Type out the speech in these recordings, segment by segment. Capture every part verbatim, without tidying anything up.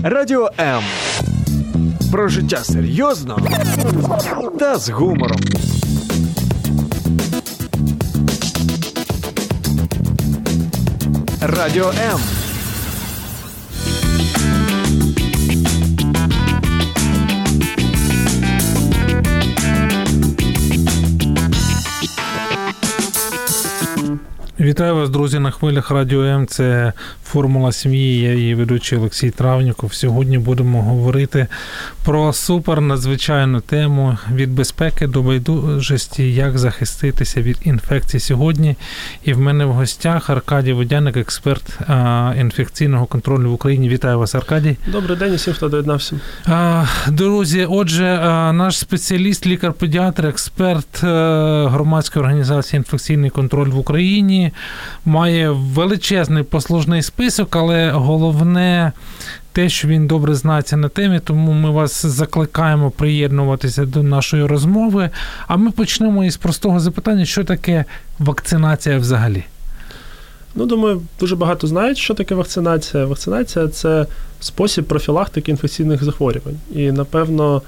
Радіо М. Про життя серйозно та з гумором. Радіо М. Вітаю вас, друзі, на хвилях Радіо М. Це «Формула сім'ї», я її ведучий Олексій Травніков. Сьогодні будемо говорити про супер надзвичайну тему від безпеки до байдужості, як захиститися від інфекцій сьогодні. І в мене в гостях Аркадій Водяник, експерт а, інфекційного контролю в Україні. Вітаю вас, Аркадій. Добрий день усім, хто доєднався. А, друзі, отже, а, наш спеціаліст, лікар-педіатр, експерт а, громадської організації «Інфекційний контроль в Україні», має величезний послужний список, але головне те, що він добре знається на темі, тому ми вас закликаємо приєднуватися до нашої розмови. А ми почнемо із простого запитання, що таке вакцинація взагалі? Ну, думаю, дуже багато знають, що таке вакцинація. Вакцинація – це спосіб профілактики інфекційних захворювань. І, напевно,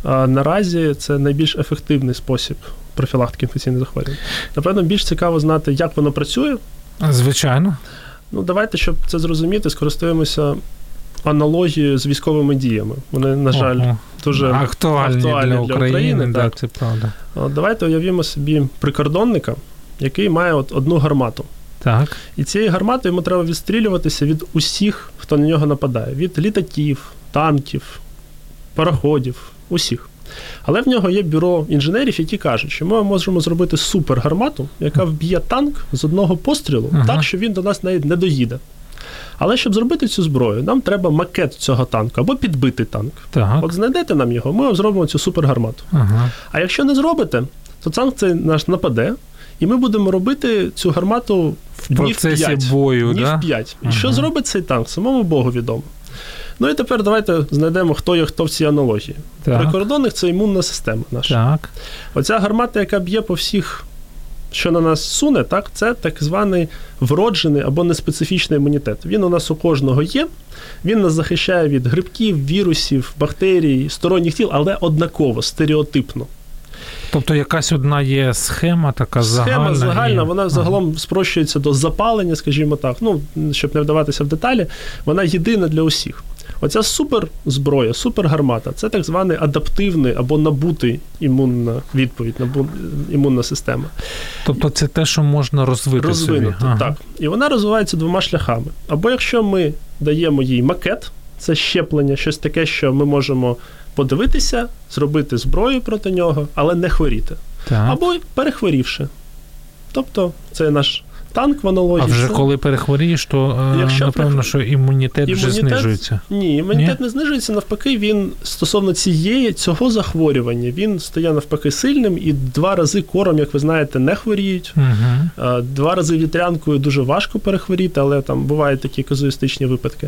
наразі це найбільш ефективний спосіб профілактики інфекційних захворювань. Напевно, більш цікаво знати, як воно працює. Звичайно. Ну, давайте, щоб це зрозуміти, скористуємося аналогією з військовими діями. Вони, на жаль, Ого. дуже актуальні, актуальні для, для України. України. Да, так. це правда. От, давайте уявімо собі прикордонника, який має от одну гармату. Так. І цією гарматою йому треба відстрілюватися від усіх, хто на нього нападає. Від літаків, танків, пароходів, усіх. Але в нього є бюро інженерів, які кажуть, що ми можемо зробити супергармату, яка вб'є танк з одного пострілу, ага. так, що він до нас навіть не доїде. Але щоб зробити цю зброю, нам треба макет цього танку або підбитий танк. Так. От знайдете нам його, ми зробимо цю супергармату. Ага. А якщо не зробите, то танк цей наш нападе, і ми будемо робити цю гармату в днів процесі п'ять. бою, днів да? п'ять. І ага. що зробить цей танк? Самому Богу відомо. Ну і тепер давайте знайдемо, хто є хто в цій аналогії. Так. Прикордонник – це імунна система наша. Так. Оця гармата, яка б'є по всіх, що на нас суне, так, це так званий вроджений або неспецифічний імунітет. Він у нас у кожного є, він нас захищає від грибків, вірусів, бактерій, сторонніх тіл, але однаково, стереотипно. Тобто якась одна є схема така загальна? Схема загальна, і... вона загалом ага. спрощується до запалення, скажімо так, ну, щоб не вдаватися в деталі, вона єдина для усіх. Оця суперзброя, супергармата – це так званий адаптивний або набутий імунна відповідь, набу... імунна система. Тобто це те, що можна розвити Розвинути, собі. Ага. так. І вона розвивається двома шляхами. Або якщо ми даємо їй макет, це щеплення, щось таке, що ми можемо подивитися, зробити зброю проти нього, але не хворіти. Так. Або перехворівши. Тобто це наш танк в аналогії. А вже коли перехворієш, то якщо напевно, перехворі... що імунітет, імунітет вже знижується. Ні, імунітет Ні? не знижується, навпаки, він стосовно цієї, цього захворювання, він стає навпаки сильним, і два рази кором, як ви знаєте, не хворіють. Угу. Два рази вітрянкою дуже важко перехворіти, але там бувають такі казуїстичні випадки.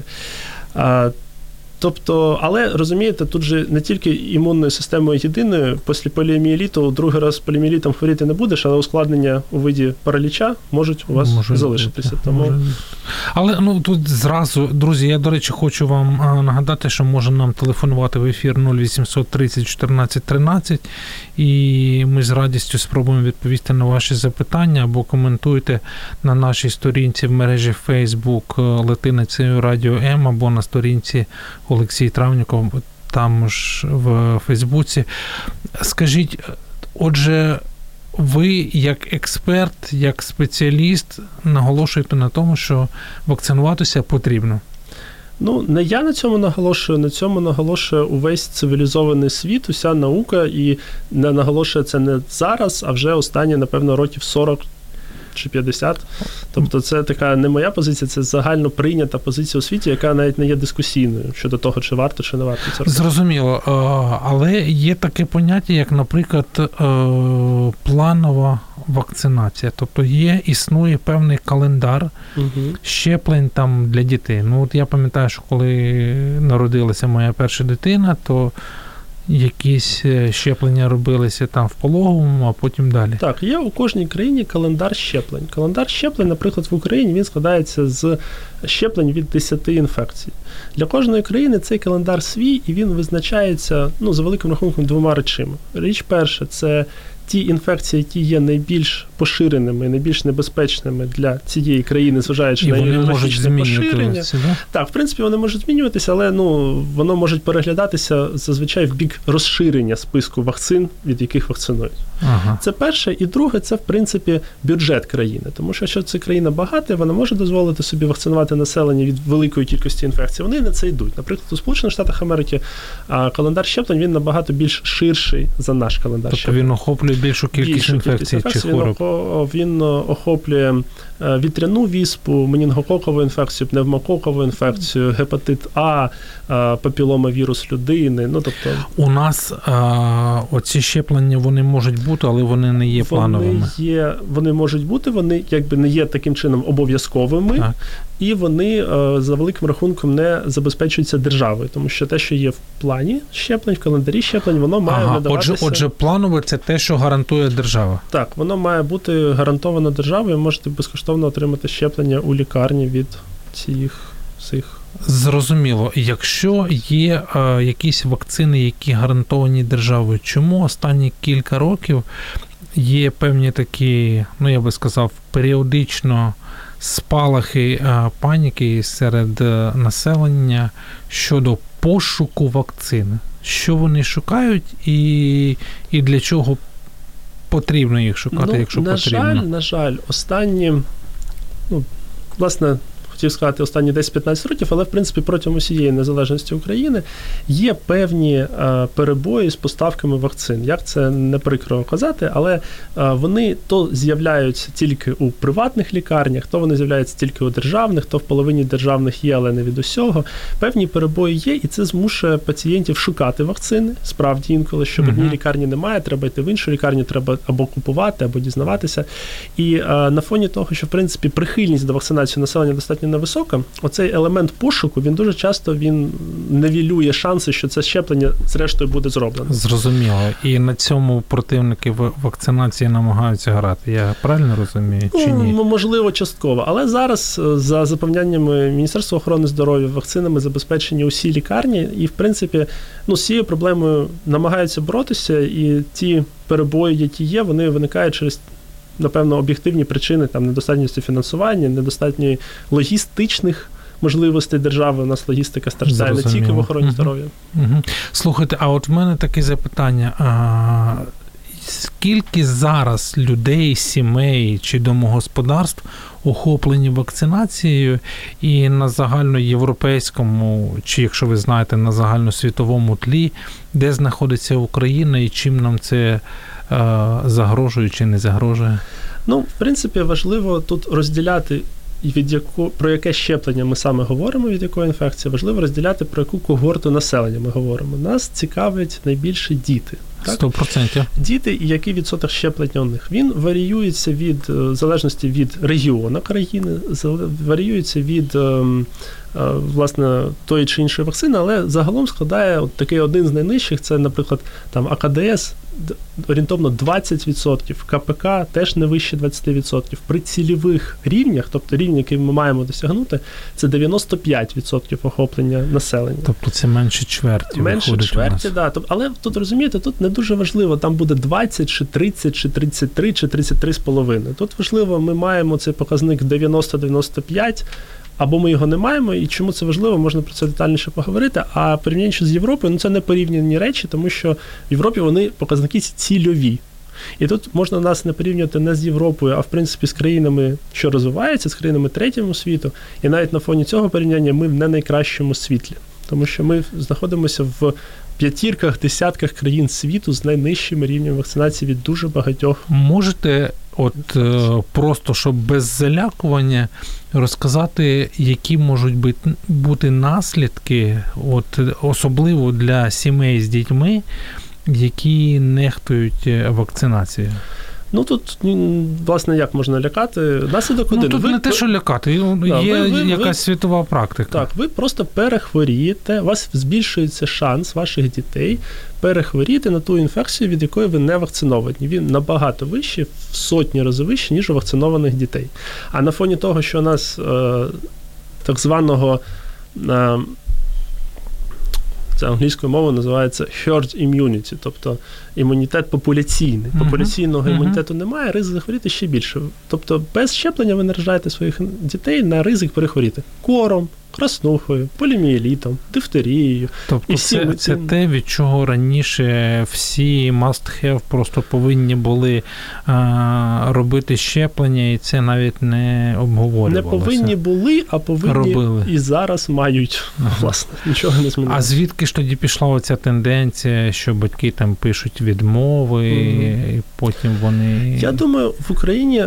Тобто, але, розумієте, тут же не тільки імунною системою єдиною, після поліомієліту другий раз поліомієлітом хворіти не будеш, але ускладнення у виді параліча можуть у вас може залишитися. Бути, Тому... може. Але ну тут зразу, друзі, я, до речі, хочу вам нагадати, що може нам телефонувати в ефір нуль вісімсот тридцять чотирнадцять тринадцять, і ми з радістю спробуємо відповісти на ваші запитання, або коментуйте на нашій сторінці в мережі Facebook латиницею Радіо М, або на сторінці Олексій Травніков, там ж в Фейсбуці. Скажіть, отже, ви як експерт, як спеціаліст наголошуєте на тому, що вакцинуватися потрібно? Ну, не я на цьому наголошую, на цьому наголошує увесь цивілізований світ, уся наука, і не наголошує це не зараз, а вже останні, напевно, років сорок чи п'ятдесят. Тобто це така не моя позиція, це загально прийнята позиція у світі, яка навіть не є дискусійною щодо того, чи варто, чи не варто це робити. Зрозуміло. Але є таке поняття, як, наприклад, планова вакцинація. Тобто є, існує певний календар угу. щеплень там для дітей. Ну, от я пам'ятаю, що коли народилася моя перша дитина, то якісь щеплення робилися там в пологовому, а потім далі? Так, є у кожній країні календар щеплень. Календар щеплень, наприклад, в Україні він складається з щеплень від десяти інфекцій. Для кожної країни цей календар свій, і він визначається, ну, за великим рахунком, двома речами. Річ перша – це ті інфекції, які є найбільш поширеними, найбільш небезпечними для цієї країни, зважаючи і на географічне поширення. Да? Так, в принципі, вони можуть змінюватися, але ну, воно може переглядатися зазвичай в бік розширення списку вакцин, від яких вакцинують. Ага. Це перше. І друге, це, в принципі, бюджет країни. Тому що, якщо це країна багата, вона може дозволити собі вакцинувати населення від великої кількості інфекцій. Вони на це йдуть. Наприклад, у Сполучених Штатах Америки календар щеплень, він набагато більш ширший за наш календар тобто щеплень. Він охоплює більшу кількість Більшу інфекцій кількість чи хвороб? Він, він охоплює вітряну віспу, менінгококову інфекцію, пневмококову інфекцію, гепатит А, папіломавірус людини. Ну, тобто... У нас а, оці щеплення, вони можуть бути, але вони не є плановими. Вони, є, вони можуть бути, вони якби не є таким чином обов'язковими, так. І вони за великим рахунком не забезпечуються державою, тому що те, що є в плані щеплень, в календарі щеплень, воно має ага, надаватися... Отже, отже, планове – це те, що гарантує держава? Так, воно має бути гарантовано державою, можете безкоштовно отримати щеплення у лікарні від цих всіх. Зрозуміло. Якщо є е, якісь вакцини, які гарантовані державою, чому останні кілька років є певні такі, ну я би сказав, періодично спалахи е, паніки серед е, населення щодо пошуку вакцини? Що вони шукають і, і для чого потрібно їх шукати, ну, якщо на потрібно? На жаль, на жаль, останні, ну, власне, хотів сказати останні десять-п'ятнадцять років, але, в принципі, протягом усієї незалежності України є певні е, перебої з поставками вакцин. Як це не прикро казати, але е, вони то з'являються тільки у приватних лікарнях, то вони з'являються тільки у державних, то в половині державних є, але не від усього. Певні перебої є, і це змушує пацієнтів шукати вакцини. Справді, інколи, що в одній лікарні немає, треба йти в іншу лікарню, треба або купувати, або дізнаватися. І е, на фоні того, що, в принципі, прихильність до вакцинації населення достатньо невисока, оцей елемент пошуку, він дуже часто він нівелює шанси, що це щеплення зрештою буде зроблено. Зрозуміло. І на цьому противники вакцинації намагаються грати. Я правильно розумію, чи ні? Ну, можливо, частково. Але зараз, за запевняннями Міністерства охорони здоров'я, вакцинами забезпечені усі лікарні, і, в принципі, ну, з цією проблемою намагаються боротися, і ті перебої, які є, вони виникають через, напевно, об'єктивні причини, там, недостатньості фінансування, недостатньої логістичних можливостей держави. У нас логістика страждає не тільки в охороні угу. здоров'я. Угу. Слухайте, а от в мене таке запитання. А, скільки зараз людей, сімей чи домогосподарств охоплені вакцинацією і на загальноєвропейському, чи, якщо ви знаєте, на загальносвітовому тлі, де знаходиться Україна і чим нам це загрожує чи не загрожує? Ну, в принципі, важливо тут розділяти, від яку, про яке щеплення ми саме говоримо, від якої інфекції, важливо розділяти, про яку когорту населення ми говоримо. Нас цікавлять найбільше діти. сто відсотків. Діти і який відсоток щеплення у них. Він варіюється від, в залежності від регіону країни, варіюється від, власне, тої чи іншої вакцини, але загалом складає от такий один з найнижчих, це, наприклад, там А Ка Де Ес орієнтовно двадцять відсотків, Ка Пе Ка теж не вище двадцять відсотків. При цільових рівнях, тобто рівні, які ми маємо досягнути, це дев'яносто п'ять відсотків охоплення населення. Тобто це менше чверті. Менше чверті, да. Тобто, але тут, розумієте, тут не дуже важливо, там буде двадцять, чи тридцять, чи тридцять три, чи тридцять три з половиною. Тут важливо, ми маємо цей показник дев'яносто - дев'яносто п'ять, або ми його не маємо, і чому це важливо, можна про це детальніше поговорити. А порівняючи з Європою, ну це не порівняні речі, тому що в Європі вони показники цільові. І тут можна нас не порівнювати не з Європою, а в принципі з країнами, що розвиваються, з країнами третього світу. І навіть на фоні цього порівняння ми в не найкращому світлі. Тому що ми знаходимося в п'ятірках, десятках країн світу з найнижчими рівнями вакцинації від дуже багатьох. Можете от просто, щоб без залякування, розказати, які можуть бути наслідки, от особливо для сімей з дітьми, які нехтують вакцинацією? Ну, тут, власне, як можна лякати? Наслідок один. Ну, тут ви, не те, що лякати, да, є ви, ви, якась ви, світова практика. Так, ви просто перехворієте, у вас збільшується шанс ваших дітей перехворіти на ту інфекцію, від якої ви не вакциновані. Він набагато вищий, в сотні разів вищий, ніж у вакцинованих дітей. А на фоні того, що у нас е, так званого... Е, це англійською мовою називається herd immunity, тобто імунітет популяційний. Uh-huh. Популяційного uh-huh. імунітету немає, ризик захворіти ще більше. Тобто без щеплення ви наражаєте своїх дітей на ризик перехворіти кором, краснухою, поліомієлітом, дифтерією. Тобто і це, це те, від чого раніше всі must-have просто повинні були а, робити щеплення, і це навіть не обговорювалося. Не повинні були, а повинні робили. І зараз мають. Ага. Власне, нічого не змінилося. А звідки ж тоді пішла оця тенденція, що батьки там пишуть відмови, mm-hmm. і потім вони... Я думаю, в Україні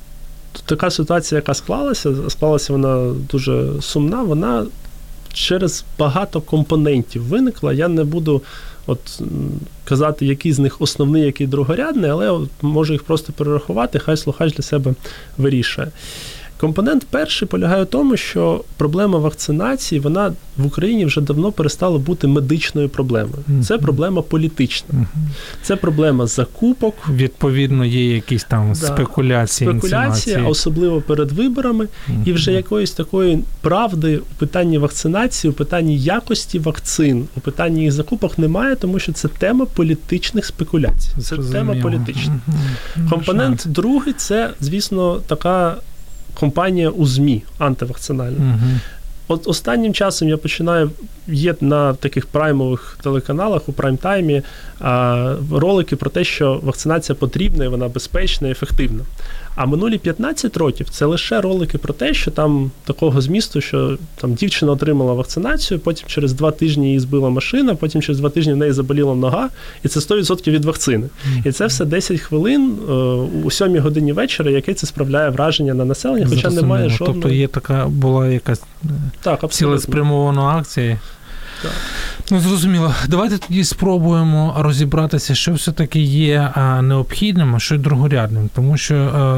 така ситуація, яка склалася, склалася вона дуже сумна, вона через багато компонентів виникла. Я не буду от казати, який з них основний, який другорядний, але от можу їх просто перерахувати, хай слухач для себе вирішує. Компонент перший полягає в тому, що проблема вакцинації, вона в Україні вже давно перестала бути медичною проблемою. Mm-hmm. Це проблема політична. Mm-hmm. Це проблема закупок. Відповідно, є якісь там да. спекуляції, Спекуляція, особливо перед виборами. Mm-hmm. І вже якоїсь такої правди у питанні вакцинації, у питанні якості вакцин, у питанні їх закупок немає, тому що це тема політичних спекуляцій. Це Зрозуміло. Тема політична. Mm-hmm. Компонент mm-hmm. другий – це, звісно, така компанія у ЗМІ антивакцинальна. Uh-huh. От останнім часом я починаю, є на таких праймових телеканалах у прайм-таймі а, ролики про те, що вакцинація потрібна, і вона безпечна і ефективна. А минулі п'ятнадцять років це лише ролики про те, що там такого змісту, що там дівчина отримала вакцинацію, потім через два тижні її збила машина, потім через два тижні в неї заболіла нога, і це сто відсотків від вакцини. Mm-hmm. І це все десять хвилин у сьомій годині вечора, яке це справляє враження на населення, хоча Зрозуміло. Немає жодного... Тобто є така, була якась так, цілеспрямована акція. Так. Ну, зрозуміло. Давайте тоді спробуємо розібратися, що все-таки є а, необхідним, а що другорядним. Тому що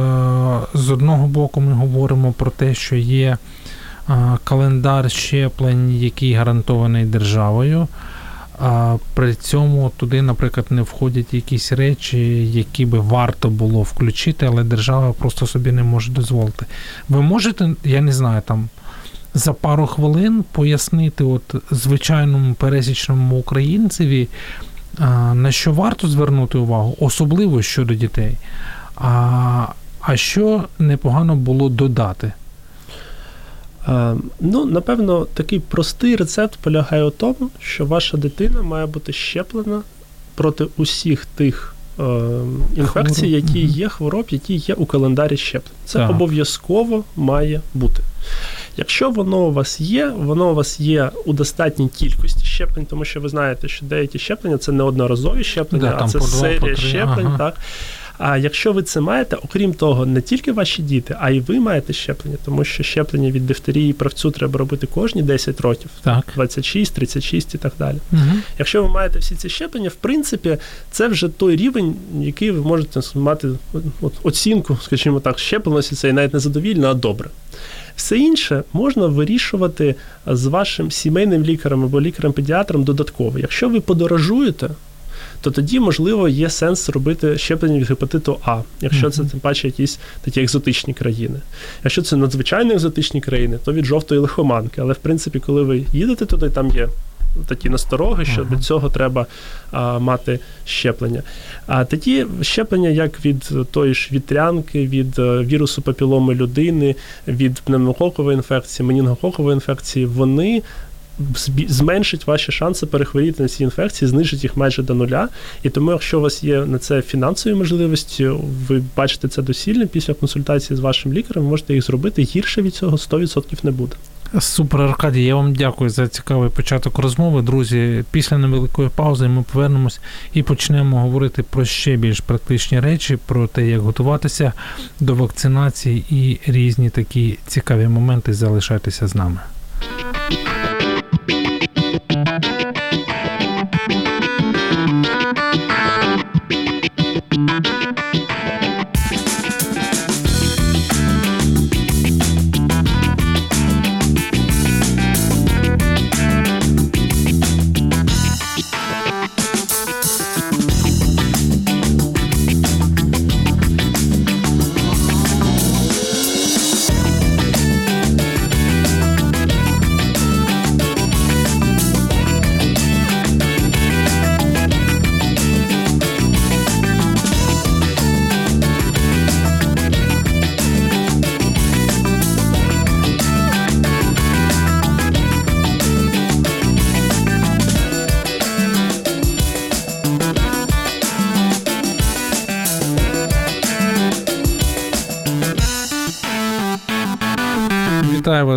а, з одного боку ми говоримо про те, що є а, календар щеплень, який гарантований державою, а при цьому туди, наприклад, не входять якісь речі, які би варто було включити, але держава просто собі не може дозволити. Ви можете, я не знаю, там, за пару хвилин пояснити от звичайному пересічному українцеві, на що варто звернути увагу, особливо щодо дітей, а, а що непогано було додати? А, ну, напевно, такий простий рецепт полягає у тому, що ваша дитина має бути щеплена проти усіх тих е, інфекцій, хвороб. які є, хвороб, які є у календарі щеплень. Це так. обов'язково має бути. Якщо воно у вас є, воно у вас є у достатній кількості щеплень, тому що ви знаєте, що деякі щеплення – це не одноразові щеплення, да, а це серія щеплень. Ага. Так. А якщо ви це маєте, окрім того, не тільки ваші діти, а й ви маєте щеплення, тому що щеплення від дифтерії і правцю треба робити кожні десять років, так. двадцять шість, тридцять шість і так далі. Угу. Якщо ви маєте всі ці щеплення, в принципі, це вже той рівень, який ви можете мати от, оцінку, скажімо так, щепленості, це і навіть не задовільно, а добре. Все інше можна вирішувати з вашим сімейним лікарем або лікарем-педіатром додатково. Якщо ви подорожуєте, то тоді, можливо, є сенс робити щеплення від гепатиту А, якщо mm-hmm. це, тим паче, якісь такі екзотичні країни. Якщо це надзвичайно екзотичні країни, то від жовтої лихоманки. Але, в принципі, коли ви їдете туди, там є такі настороги, що uh-huh. від цього треба а, мати щеплення. А тоді щеплення як від тої ж вітрянки, від вірусу папіломи людини, від пневмококової інфекції, менінгококової інфекції, вони зменшить ваші шанси перехворіти на ці інфекції, знижить їх майже до нуля. І тому, якщо у вас є на це фінансові можливості, ви бачите це доцільним, після консультації з вашим лікарем, ви можете їх зробити, гірше від цього сто відсотків не буде. Супер, Аркадій, я вам дякую за цікавий початок розмови. Друзі, після невеликої паузи ми повернемось і почнемо говорити про ще більш практичні речі, про те, як готуватися до вакцинації і різні такі цікаві моменти. Залишайтеся з нами.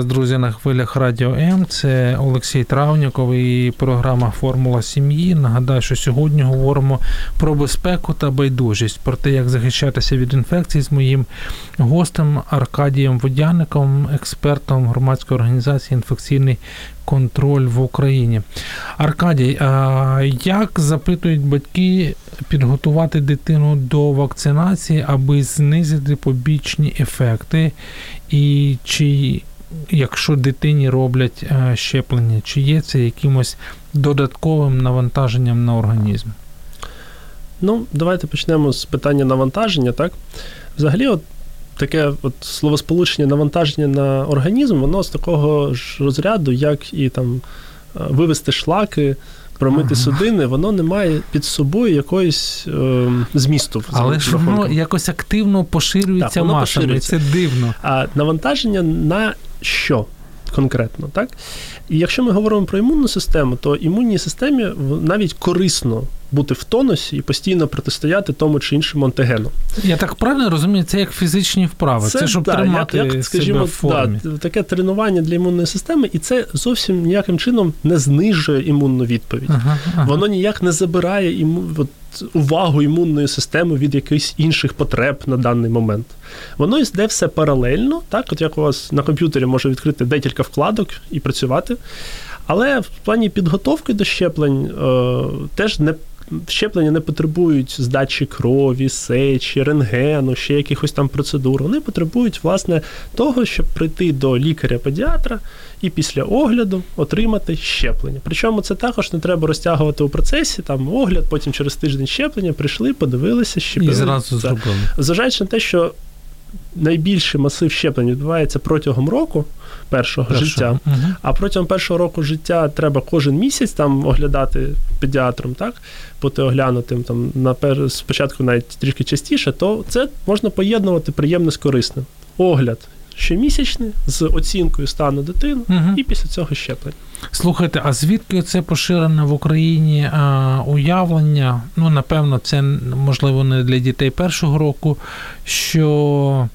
вас, друзі, на хвилях Радіо М. Це Олексій Травніков і програма «Формула сім'ї». Нагадаю, що сьогодні говоримо про безпеку та байдужість, про те, як захищатися від інфекцій з моїм гостем Аркадієм Водяником, експертом громадської організації «Інфекційний контроль в Україні». Аркадій, а як, запитують батьки, підготувати дитину до вакцинації, аби знизити побічні ефекти? І чи, якщо дитині роблять щеплення, чи є це якимось додатковим навантаженням на організм? Ну, давайте почнемо з питання навантаження, так? Взагалі, от таке от словосполучення навантаження на організм, воно з такого ж розряду, як і там вивести шлаки, промити ага. судини, воно не має під собою якоїсь е, змісту. Але ж воно якось активно поширюється так, масами, поширюється. Це дивно. А навантаження на що конкретно, так? І якщо ми говоримо про імунну систему, то імунній системі навіть корисно бути в тонусі і постійно протистояти тому чи іншому антигену. Я так правильно розумію, це як фізичні вправи, це, це щоб да, тримати як, як, скажімо, себе в формі. Да, таке тренування для імунної системи, і це зовсім ніяким чином не знижує імунну відповідь. Ага, ага. Воно ніяк не забирає іму, от, увагу імунної системи від якихось інших потреб на даний момент. Воно йде все паралельно, так, от як у вас на комп'ютері може відкрити декілька вкладок і працювати, але в плані підготовки до щеплень е, теж не щеплення не потребують здачі крові, сечі, рентгену, ще якихось там процедур. Вони потребують, власне, того, щоб прийти до лікаря-педіатра і після огляду отримати щеплення. Причому це також не треба розтягувати у процесі, там огляд, потім через тиждень щеплення, прийшли, подивилися, щепили. І зразу зробили. Зважаючи на те, що найбільший масив щеплень відбувається протягом року першого Першого. життя, угу. а протягом першого року життя треба кожен місяць там оглядати педіатром, так, бути оглянутим там на пер... спочатку навіть трішки частіше, то це можна поєднувати приємне з корисним. Огляд щомісячний з оцінкою стану дитини угу. і після цього щеплення. Слухайте, а звідки це поширене в Україні а, уявлення, ну, напевно, це, можливо, не для дітей першого року, що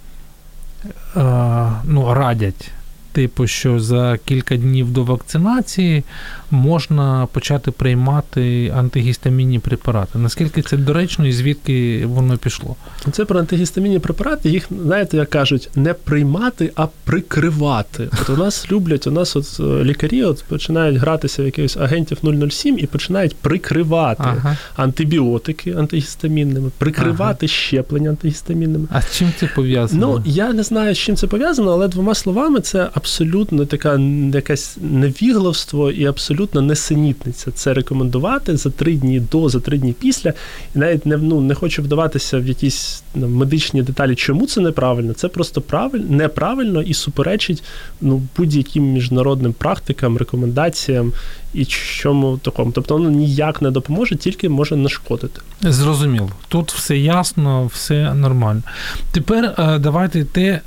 а, ну, радять, типу, що за кілька днів до вакцинації можна почати приймати антигістамінні препарати. Наскільки це доречно і звідки воно пішло? Це про антигістамінні препарати, їх, знаєте, як кажуть, не приймати, а прикривати. От у нас люблять, у нас от лікарі от починають гратися в якихось агентів нуль нуль сім і починають прикривати ага. антибіотики антигістамінними, прикривати ага. щеплення антигістамінними. А з чим це пов'язано? Ну, я не знаю, з чим це пов'язано, але двома словами це абсолютно така якесь невігластво і абсолютно несенітниця. Це рекомендувати за три дні до, за три дні після. І навіть не, ну, не хочу вдаватися в якісь ну, медичні деталі, чому це неправильно. Це просто правиль, неправильно і суперечить ну, будь-яким міжнародним практикам, рекомендаціям і чому такому. Тобто воно ніяк не допоможе, тільки може нашкодити. Зрозуміло. Тут все ясно, все нормально. Тепер давайте те,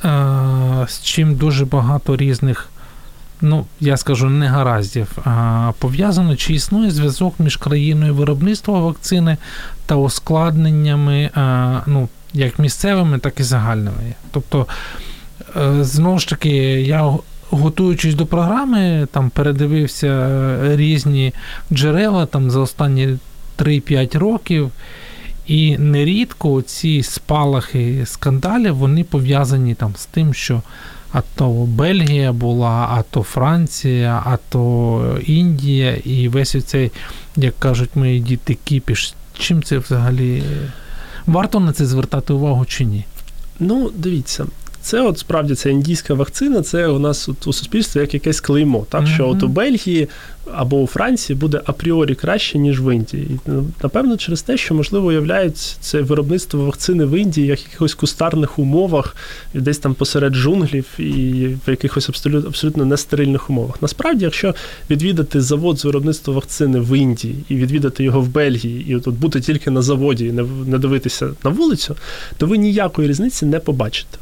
з чим дуже багато різних, ну, я скажу, негараздів пов'язано, чи існує зв'язок між країною виробництва вакцини та ускладненнями, ну, як місцевими, так і загальними. Тобто, знову ж таки, я, готуючись до програми, там передивився різні джерела там за останні три-п'ять років, і нерідко ці спалахи скандалів, вони пов'язані там з тим, що а то Бельгія була, а то Франція, а то Індія, і весь оцей, як кажуть мої діти, кіпіш. Чим це взагалі? Варто на це звертати увагу чи ні? Ну, дивіться, це от справді ця індійська вакцина, це у нас от у суспільстві як якесь клеймо, так, mm-hmm. що от у Бельгії або у Франції буде апріорі краще, ніж в Індії. І, напевно, через те, що, можливо, уявляють це виробництво вакцини в Індії як в якихось кустарних умовах, десь там посеред джунглів і в якихось абсолютно, абсолютно нестерильних умовах. Насправді, якщо відвідати завод з виробництва вакцини в Індії і відвідати його в Бельгії, і от бути тільки на заводі і не, не дивитися на вулицю, то ви ніякої різниці не побачите.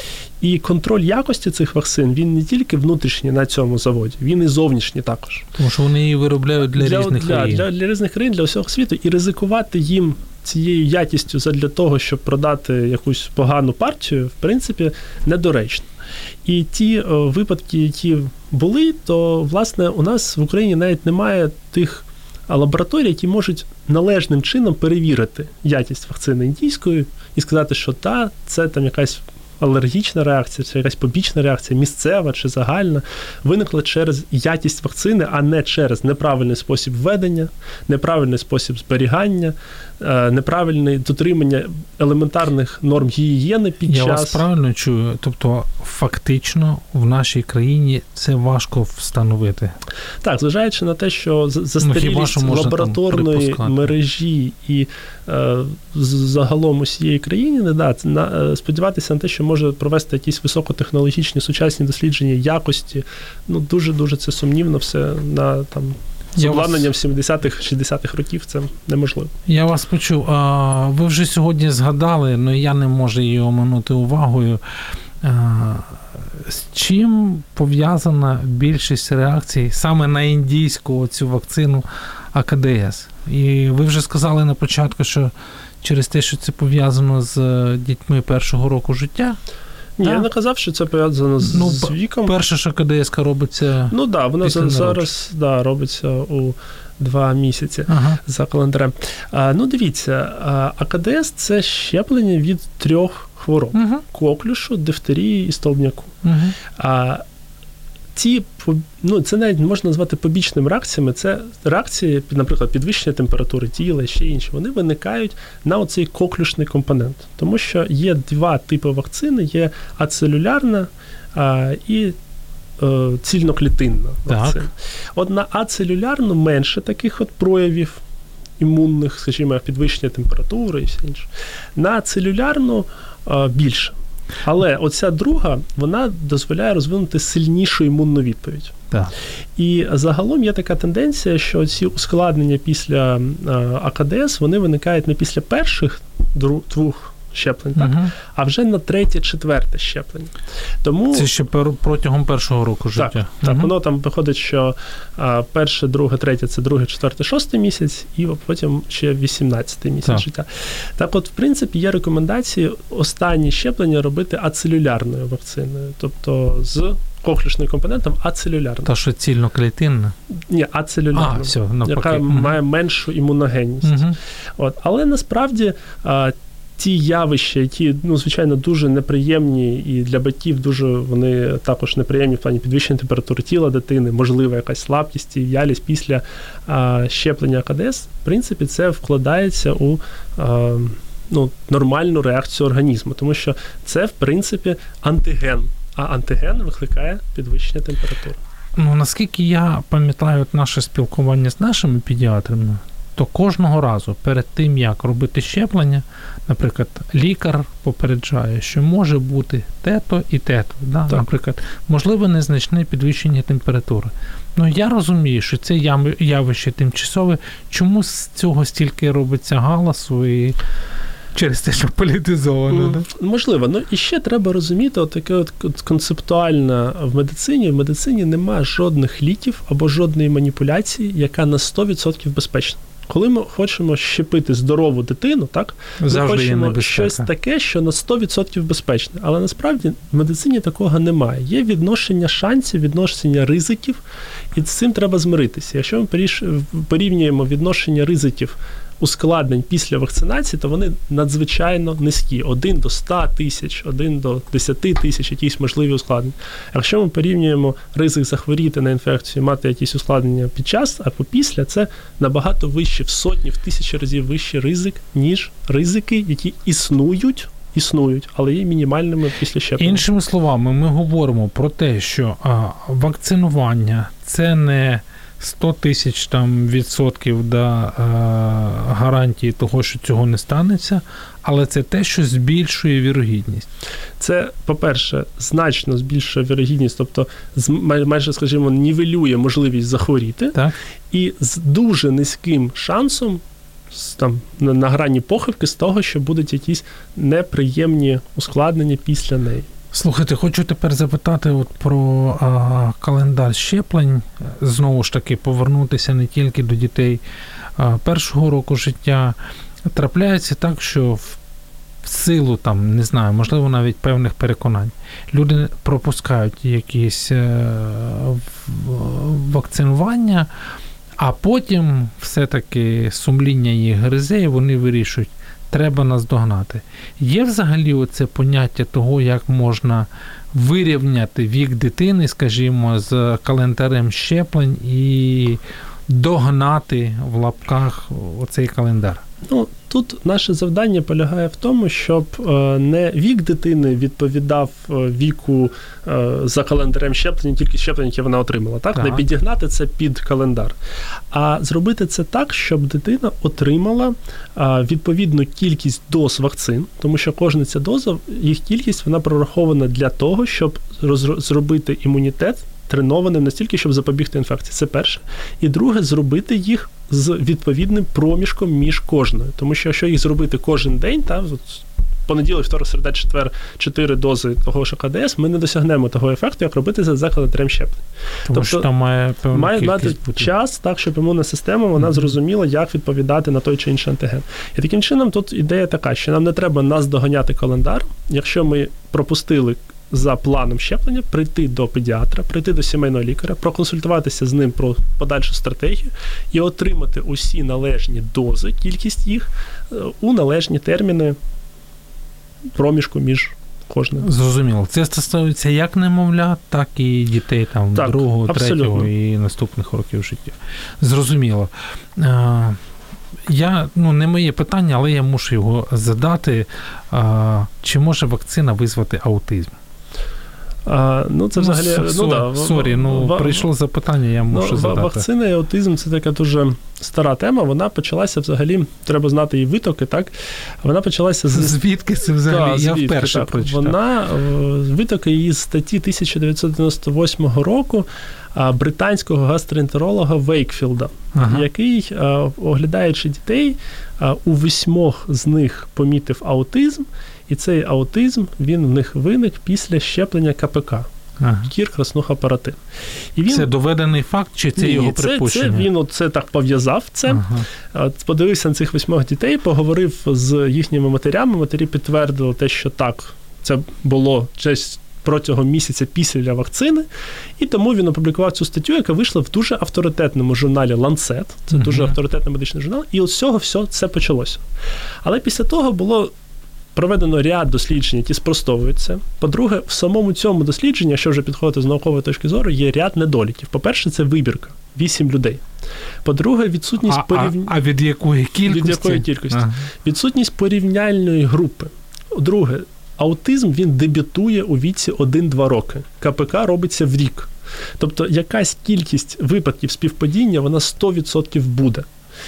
І контроль якості цих вакцин, він не тільки внутрішній на цьому заводі, він і зовнішній також. Тому що вони її виробляють для, для різних для, країн. Для, для різних країн, для всього світу. І ризикувати їм цією якістю задля того, щоб продати якусь погану партію, в принципі, недоречно. І ті о, випадки, які були, то, власне, у нас в Україні навіть немає тих лабораторій, які можуть належним чином перевірити якість вакцини індійської і сказати, що та, це там якась алергічна реакція, чи якась побічна реакція, місцева чи загальна, виникла через якість вакцини, а не через неправильний спосіб введення, неправильний спосіб зберігання, неправильне дотримання елементарних норм гігієни під Я час... Я вас правильно чую? Тобто, фактично, в нашій країні це важко встановити? Так, зважаючи на те, що застарілість ну, лабораторної мережі і е, загалом усієї країни, не да, на, сподіватися на те, що може провести якісь високотехнологічні сучасні дослідження якості, ну, дуже-дуже це сумнівно все на там з обладнанням вас... сімдесятих-шістдесятих років це неможливо. Я вас почув. А, ви вже сьогодні згадали, але я не можу її оминути увагою. А, з чим пов'язана більшість реакцій саме на індійську цю вакцину А Ка Де Ес? І ви вже сказали на початку, що через те, що це пов'язано з дітьми першого року життя? Ні, так? Я не казав, що це пов'язано з, ну, з віком. Перша ж А Ка Де Ес робиться. Ну так, да, вона зараз да, робиться у два місяці ага. за календарем. А, ну, дивіться, А Ка Де Ес – це щеплення від трьох хвороб: ага. коклюшу, дифтерії і столбняку. Ага. А ці, ну, це навіть можна назвати побічними реакціями. Це реакції, наприклад, підвищення температури тіла і ще інші. Вони виникають на оцей коклюшний компонент. Тому що є два типи вакцини. Є ацелюлярна а, і е, цільноклітинна вакцина. От на ацелюлярну менше таких от проявів імунних, скажімо, підвищення температури і все інше. На целюлярну е, більше. Але оця друга, вона дозволяє розвинути сильнішу імунну відповідь. Так. І загалом є така тенденція, що ці ускладнення після А Ка Де Ес, вони виникають не після перших двох щеплень, так? Угу. А вже на третє, четверте щеплення. Тому... Це ще протягом першого року життя. Так, так угу. Воно там виходить, що а, перше, друге, третє – це другий, четвертий, шостий місяць, і потім ще вісімнадцятий місяць так. життя. Так от, в принципі, є рекомендації останні щеплення робити ацелюлярною вакциною, тобто з коклюшним компонентом ацелюлярною. Та що цільноклітинна? Ні, ацелюлярна, яка угу. має меншу імуногенність. Угу. От. Але насправді а, ті явища, які, ну, звичайно, дуже неприємні і для батьків дуже вони також неприємні в плані підвищення температури тіла дитини, можлива якась слабкість і в'ялість після а, щеплення А Ка Де Ес, в принципі, це вкладається у а, ну, нормальну реакцію організму, тому що це, в принципі, антиген, а антиген викликає підвищення температури. Ну, наскільки я пам'ятаю наше спілкування з нашими педіатрами, то кожного разу перед тим, як робити щеплення, наприклад, лікар попереджає, що може бути те-то і те-то. Да? Наприклад, можливо, незначне підвищення температури. Ну, я розумію, що це явище тимчасове. Чому з цього стільки робиться галасу і через те, що політизовано? Да? Можливо. Ну, і ще треба розуміти, от таке от концептуально в медицині. В медицині немає жодних ліків або жодної маніпуляції, яка на сто відсотків безпечна. Коли ми хочемо щепити здорову дитину, так, ми завжди хочемо щось таке, що на сто відсотків безпечне. Але насправді в медицині такого немає. Є відношення шансів, відношення ризиків, і з цим треба змиритися. Якщо ми порівнюємо відношення ризиків ускладнень після вакцинації, то вони надзвичайно низькі. Один до ста тисяч, один до десяти тисяч, якісь можливі ускладнення. Якщо ми порівнюємо ризик захворіти на інфекцію, мати якісь ускладнення під час, а попісля, це набагато вище, в сотні, в тисячі разів вищий ризик, ніж ризики, які існують, існують, але є мінімальними після щеплення. Іншими словами, ми говоримо про те, що а, вакцинування – це не сто тисяч там відсотків до е, гарантії того, що цього не станеться, але це те, що збільшує вірогідність. Це, по-перше, значно збільшує вірогідність, тобто майже, скажімо, нівелює можливість захворіти, так. І з дуже низьким шансом там, на, на грані похибки з того, що будуть якісь неприємні ускладнення після неї. Слухайте, хочу тепер запитати от про а, календар щеплень. Знову ж таки, повернутися не тільки до дітей а, першого року життя. Трапляється так, що в в силу, там, не знаю, можливо, навіть певних переконань, люди пропускають якісь вакцинування, а потім все-таки сумління їх гризе, і вони вирішують, треба наздогнати. Є взагалі оце поняття того, як можна вирівняти вік дитини, скажімо, з календарем щеплень і догнати в лапках оцей календар? Ну, тут наше завдання полягає в тому, щоб не вік дитини відповідав віку за календарем щеплень, тільки щеплень, які вона отримала, так? так? Не підігнати це під календар, а зробити це так, щоб дитина отримала відповідну кількість доз вакцин, тому що кожна ця доза, їх кількість, вона прорахована для того, щоб роз- зробити імунітет тренованим настільки, щоб запобігти інфекції. Це перше. І друге, зробити їх з відповідним проміжком між кожною. Тому що якщо їх зробити кожен день, та, от, понеділок, вівторок, середа, четвер, чотири дози того ж КДС, ми не досягнемо того ефекту, як робити це за календарем щеплень. Тому тобто, що там має певна має мати бути. час, так, щоб імунна система, вона mm-hmm. зрозуміла, як відповідати на той чи інший антиген. І таким чином тут ідея така, що нам не треба наздоганяти календар, якщо ми пропустили за планом щеплення, прийти до педіатра, прийти до сімейного лікаря, проконсультуватися з ним про подальшу стратегію і отримати усі належні дози, кількість їх, у належні терміни проміжку між кожним. Зрозуміло. Це стосується як немовлят, так і дітей там так, другого, абсолютно. Третього і наступних років життя. Зрозуміло. Я, ну, не моє питання, але я мушу його задати. Чи може вакцина визвати аутизм? А, ну, це взагалі... Ну, ну, да, сорі, ну, в, прийшло запитання, я мушу ну, задати. Вакцина і аутизм – це така дуже стара тема. Вона почалася взагалі, треба знати її витоки, так? Вона почалася з... Звідки це взагалі? Да, я звідки, вперше так. прочитав. Вона, витоки її з статті тисяча дев'ятсот дев'яносто восьмого року британського гастроентеролога Вейкфілда, ага. який, оглядаючи дітей, у восьмох з них помітив аутизм, і цей аутизм, він в них виник після щеплення КПК. Ага. Кір, краснуха, паротин. І він... Це доведений факт, чи це Ні, його це, припущення? Це він оце так пов'язав це. Ага. Подивився на цих восьмох дітей, поговорив з їхніми матерями. Матері підтвердили те, що так, це було десь протягом місяця після вакцини, і тому він опублікував цю статтю, яка вийшла в дуже авторитетному журналі Lancet. Це uh-huh. дуже авторитетний медичний журнал, і от з цього все це почалося. Але після того було проведено ряд досліджень, які спростовують це. По-друге, в самому цьому дослідженні, що вже підходить з наукової точки зору, є ряд недоліків. По-перше, це вибірка. Вісім людей. По-друге, відсутність а, порівняння... А, а від якої кількості? Від якої кількості? Ага. Відсутність порівняльної групи. Друге, аутизм, він дебютує у віці один-два роки. КПК робиться в рік. Тобто якась кількість випадків співпадіння, вона сто відсотків буде.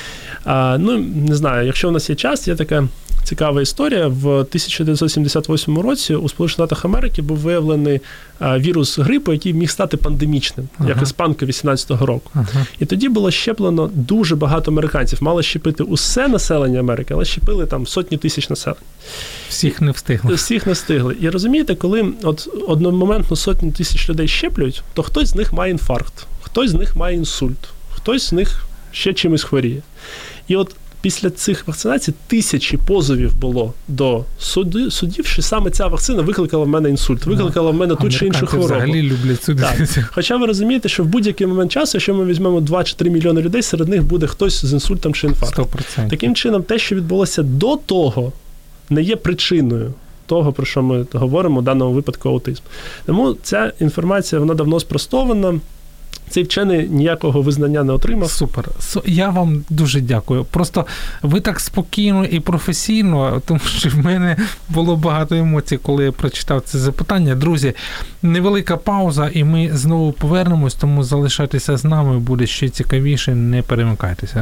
А, ну, не знаю, якщо у нас є час, є така цікава історія. В тисяча дев'ятсот сімдесят восьмому році у Сполучених Штатах Америки був виявлений а, вірус грипу, який міг стати пандемічним, ага. як іспанка вісімнадцятого року. Ага. І тоді було щеплено дуже багато американців. Мало щепити усе населення Америки, але щепили там сотні тисяч населення. Всіх не встигли. Всіх не встигли. І розумієте, коли от одномоментно сотні тисяч людей щеплюють, то хтось з них має інфаркт, хтось з них має інсульт, хтось з них ще чимось хворіє. І от після цих вакцинацій тисячі позовів було до суди, судів, що саме ця вакцина викликала в мене інсульт, викликала в мене ту чи іншу хворобу. Взагалі люблять судитися. Хоча ви розумієте, що в будь-який момент часу, якщо ми візьмемо два чи три мільйони людей, серед них буде хтось з інсультом чи інфарктом. сто відсотків. Таким чином, те, що відбулося до того, не є причиною того, про що ми говоримо в даному випадку аутизм. Тому ця інформація, вона давно спростована. Цей вчений ніякого визнання не отримав. Супер. Я вам дуже дякую. Просто ви так спокійно і професійно, тому що в мене було багато емоцій, коли я прочитав це запитання. Друзі, невелика пауза, і ми знову повернемось, тому залишайтеся з нами, буде ще цікавіше, не перемикайтеся.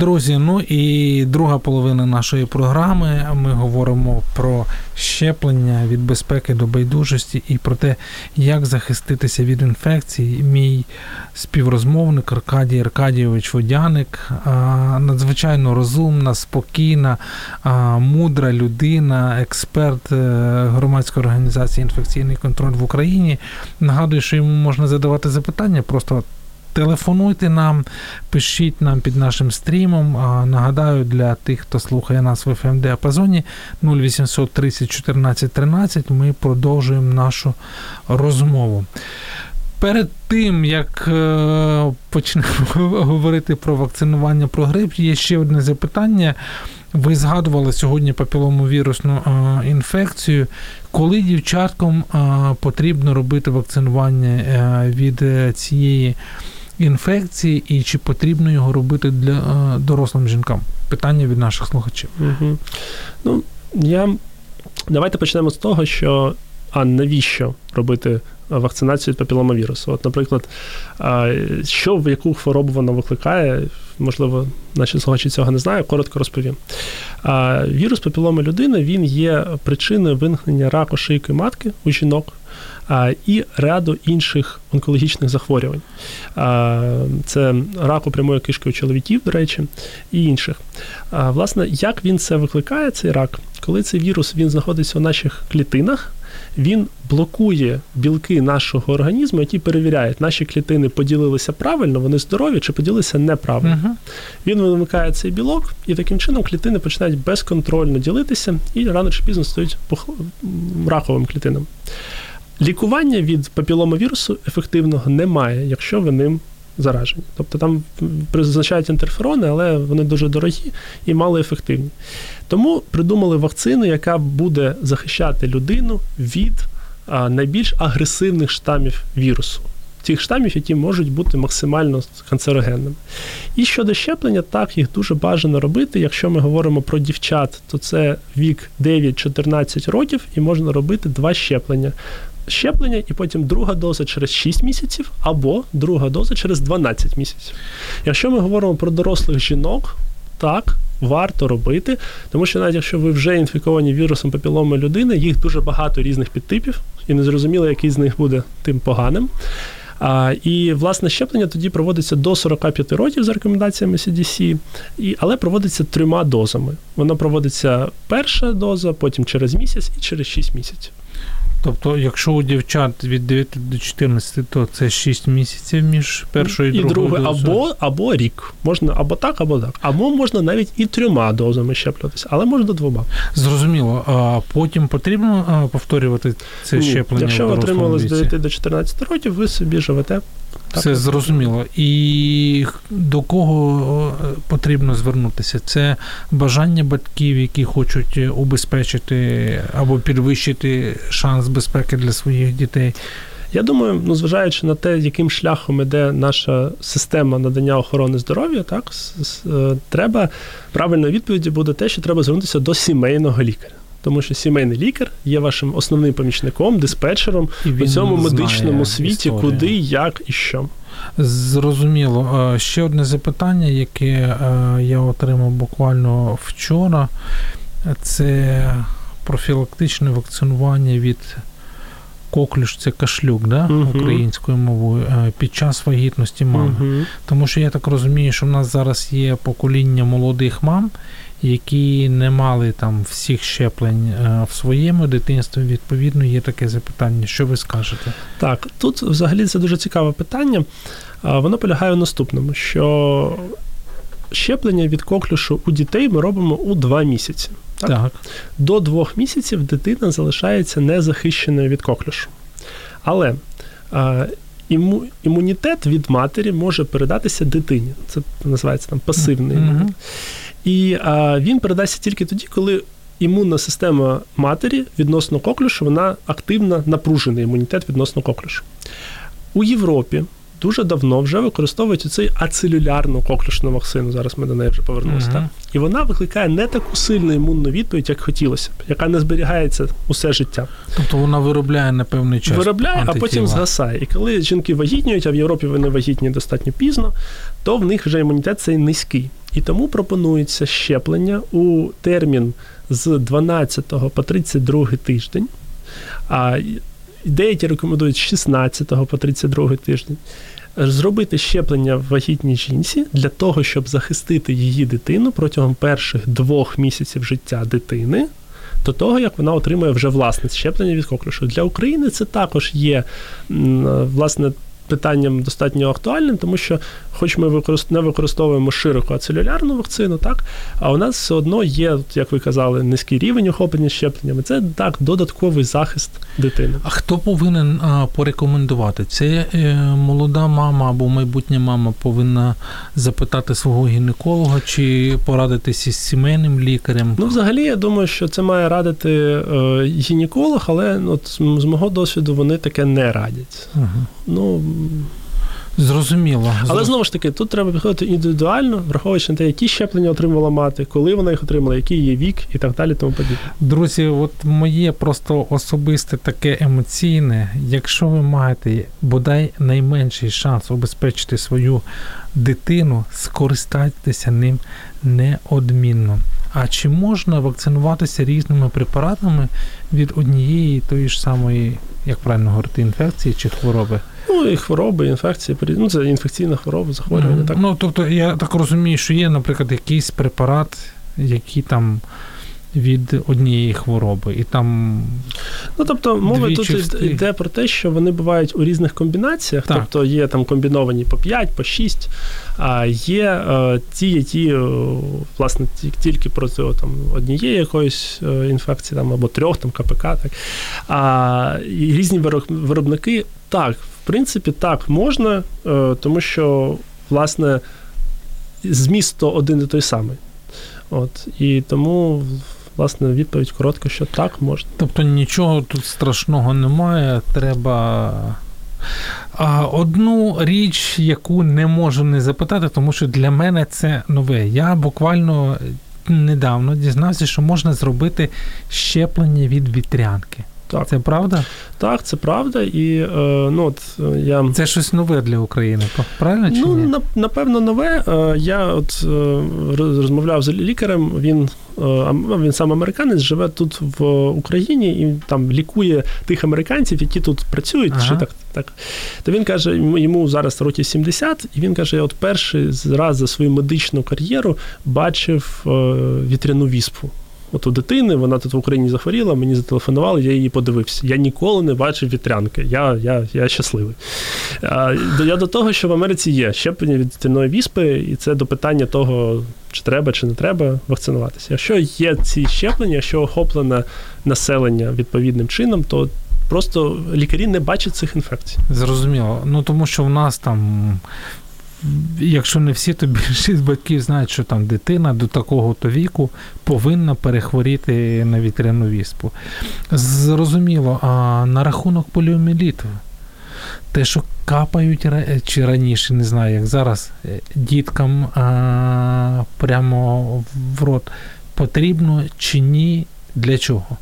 Друзі, ну і друга половина нашої програми. Ми говоримо про щеплення, від безпеки до байдужості і про те, як захиститися від інфекцій. Мій співрозмовник Аркадій Аркадійович Водяник, надзвичайно розумна, спокійна, мудра людина, експерт громадської організації «Інфекційний контроль» в Україні. Нагадую, що йому можна задавати запитання, просто телефонуйте нам, пишіть нам під нашим стрімом. Нагадаю, для тих, хто слухає нас в еф ем-діапазоні нуль вісімсот тридцять чотирнадцять тринадцять, ми продовжуємо нашу розмову. Перед тим, як почнемо говорити про вакцинування, про грип, є ще одне запитання. Ви згадували сьогодні папіломовірусну інфекцію. Коли дівчаткам потрібно робити вакцинування від цієї інфекції і чи потрібно його робити для дорослим жінкам? Питання від наших слухачів. Угу. Ну, я... Давайте почнемо з того, що а навіщо робити вакцинацію від папіломавірусу? От, наприклад, що, в яку хворобу вона викликає, можливо, наші слухачі цього не знають, коротко розповім. Вірус папіломи людини, він є причиною виникнення раку шийки матки у жінок і ряду інших онкологічних захворювань. Це раку прямої кишки у чоловіків, до речі, і інших. Власне, як він це викликає, цей рак? Коли цей вірус, він знаходиться у наших клітинах, він блокує білки нашого організму, які перевіряють, наші клітини поділилися правильно, вони здорові, чи поділилися неправильно. Uh-huh. Він вимикає цей білок, і таким чином клітини починають безконтрольно ділитися, і рано чи пізно стають раковим клітинам. Лікування від папіломавірусу ефективного немає, якщо ви ним заражені. Тобто там призначають інтерферони, але вони дуже дорогі і малоефективні. Тому придумали вакцину, яка буде захищати людину від а, найбільш агресивних штамів вірусу. Тих штамів, які можуть бути максимально канцерогенними. І щодо щеплення, так, їх дуже бажано робити. Якщо ми говоримо про дівчат, то це вік дев'ять-чотирнадцять років і можна робити два щеплення. Щеплення і потім друга доза через шість місяців або друга доза через дванадцять місяців. Якщо ми говоримо про дорослих жінок, так, варто робити, тому що навіть якщо ви вже інфіковані вірусом папіломи людини, їх дуже багато різних підтипів, і незрозуміло, який з них буде тим поганим. А, і, власне, щеплення тоді проводиться до сорок п'ять років за рекомендаціями сі ді сі, і, але проводиться трьома дозами. Воно проводиться перша доза, потім через місяць і через шість місяців. Тобто, якщо у дівчат від дев'яти до чотирнадцяти, то це шість місяців між першою і, і другою друге, дозою? Або, або рік. Можна або так, або так. Або можна навіть і трьома дозами щеплюватися, але можна двома. Зрозуміло. А потім потрібно повторювати це Ні. щеплення? Якщо ви отримали з дев'яти до чотирнадцяти років, ви собі живете. Це так, зрозуміло. І до кого потрібно звернутися? Це бажання батьків, які хочуть убезпечити або підвищити шанс безпеки для своїх дітей? Я думаю, ну, зважаючи на те, яким шляхом іде наша система надання охорони здоров'я, так, треба, правильною відповіді буде те, що треба звернутися до сімейного лікаря. Тому що сімейний лікар є вашим основним помічником, диспетчером у цьому медичному світі, історію. Куди, як і що. Зрозуміло. Ще одне запитання, яке я отримав буквально вчора, це профілактичне вакцинування від коклюш, це кашлюк, да? uh-huh. українською мовою, під час вагітності мами. Uh-huh. Тому що я так розумію, що в нас зараз є покоління молодих мам, які не мали там всіх щеплень в своєму дитинстві, відповідно, є таке запитання. Що ви скажете? Так, тут взагалі це дуже цікаве питання. Воно полягає в наступному, що щеплення від коклюшу у дітей ми робимо у два місяці. Так? Так. До двох місяців дитина залишається незахищеною від коклюшу. Але а, іму, імунітет від матері може передатися дитині. Це називається там пасивний mm-hmm. імунітет. І а, він передасться тільки тоді, коли імунна система матері відносно коклюшу, вона активно напружений імунітет відносно коклюшу. У Європі дуже давно вже використовують цей ацелюлярну коклюшну вакцину, зараз ми до неї вже повернулися, mm-hmm. так? І вона викликає не таку сильну імунну відповідь, як хотілося б, яка не зберігається усе життя. Тобто вона виробляє на певний час Виробляє, антитіла. А потім згасає. І коли жінки вагітніють, а в Європі вони вагітні достатньо пізно, то в них вже імунітет цей низький. І тому пропонується щеплення у термін з дванадцятого по тридцять другий тиждень, а деякі рекомендують з шістнадцятого по тридцять другий тиждень, зробити щеплення в вагітній жінці для того, щоб захистити її дитину протягом перших двох місяців життя дитини, до того, як вона отримує вже власне щеплення від коклюшу. Для України це також є, власне, питанням достатньо актуальним, тому що, хоч ми не використовуємо широко ацелюлярну вакцину, так, а у нас все одно є, як ви казали, низький рівень охоплення щепленнями. Це, так, додатковий захист дитини. А хто повинен а, порекомендувати? Це е, молода мама або майбутня мама повинна запитати свого гінеколога чи порадитися із сімейним лікарем? Ну, взагалі, я думаю, що це має радити е, гінеколог, але от, з мого досвіду вони таке не радять. Угу. Ну, Зрозуміло. Але, знову ж таки, тут треба підходити індивідуально, враховуючи на те, які щеплення отримувала мати, коли вона їх отримала, який її вік і так далі, тому подібне. Друзі, от моє просто особисте таке емоційне, якщо ви маєте бодай найменший шанс обезпечити свою дитину, скористайтеся ним неодмінно. А чи можна вакцинуватися різними препаратами від однієї тої ж самої, як правильно говорити, інфекції чи хвороби? Ну, і хвороби, і інфекції, ну, це інфекційна хвороба, захворювання. Mm, так. Ну, тобто, я так розумію, що є, наприклад, якийсь препарат, який там від однієї хвороби, і там... Ну, тобто, мова тут частини. йде про те, що вони бувають у різних комбінаціях, так. Тобто є там комбіновані по п'ять, по шість, а є е, ті, які, е, власне, тільки проти о, там, однієї якоїсь е, інфекції, там, або трьох, там, ка пе ка, так. А і різні виробники, так, в принципі, так, можна, е, тому що, власне, зміст то один і той самий. От, і тому, власне, відповідь коротка, що так, можна. Тобто нічого тут страшного немає, треба... А одну річ, яку не можу не запитати, тому що для мене це нове. Я буквально недавно дізнався, що можна зробити щеплення від вітрянки. Так. Це правда? Так, це правда. І, е, ну, от, я... Це щось нове для України, правильно чи ну, ні? Напевно, нове. Е, я от е, розмовляв з лікарем, він, е, він сам американець, живе тут в Україні і там лікує тих американців, які тут працюють. Ага. Чи так, так. То він каже, йому зараз років сімдесят, і він каже, я от перший раз за свою медичну кар'єру бачив е, вітряну віспу. От у дитини, вона тут в Україні захворіла, мені зателефонували, я її подивився. Я ніколи не бачив вітрянки, я, я, я щасливий. А, я до того, що в Америці є щеплення від вітряної віспи, і це до питання того, чи треба, чи не треба вакцинуватися. Якщо є ці щеплення, якщо охоплене населення відповідним чином, то просто лікарі не бачать цих інфекцій. Зрозуміло. Ну, тому що в нас там... Якщо не всі, то більшість батьків знають, що там дитина до такого-то віку повинна перехворіти на вітряну віспу. Зрозуміло, а на рахунок поліомієліту, те, що капають чи раніше, не знаю, як зараз, діткам а, прямо в рот, потрібно чи ні, для чого?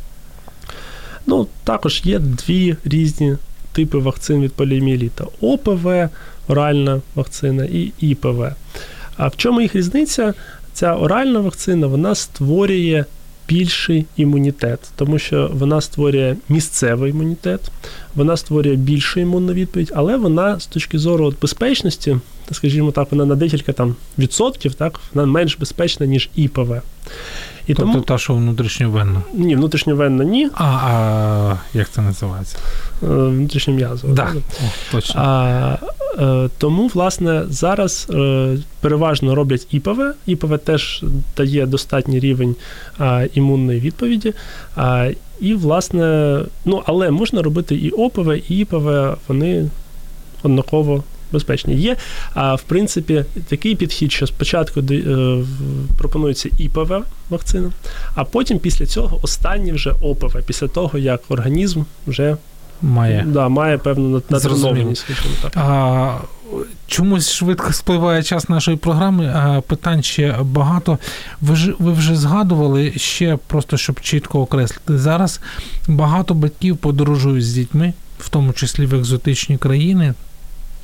Ну, також є дві різні типи вакцин від поліомієліта. О Пе Ве, оральна вакцина, і І Пе Ве. А в чому їх різниця? Ця оральна вакцина, вона створює більший імунітет, тому що вона створює місцевий імунітет, вона створює більшу імунну відповідь, але вона з точки зору от безпечності, скажімо так, вона на декілька там відсотків, так, вона менш безпечна, ніж І Пе Ве. І тобто тому... та, що внутрішньовенна? Ні, внутрішньовенна ні. А, а як це називається? Внутрішньом'язова. Да. О, точно. А, е, тому, власне, зараз е, переважно роблять І Пе Ве. І Пе Ве теж дає достатній рівень а, імунної відповіді. А, і, власне, ну, але можна робити і О Пе Ве, і І Пе Ве, вони однаково безпечні. Є, а, в принципі, такий підхід, що спочатку е, пропонується І Пе Ве вакцина, а потім після цього останній вже О Пе Ве, після того, як організм вже має, да, має певну натренованість. А, чомусь швидко спливає час нашої програми, а питань ще багато. Ви, ж, ви вже згадували, ще просто, щоб чітко окреслити, зараз багато батьків подорожують з дітьми, в тому числі в екзотичні країни,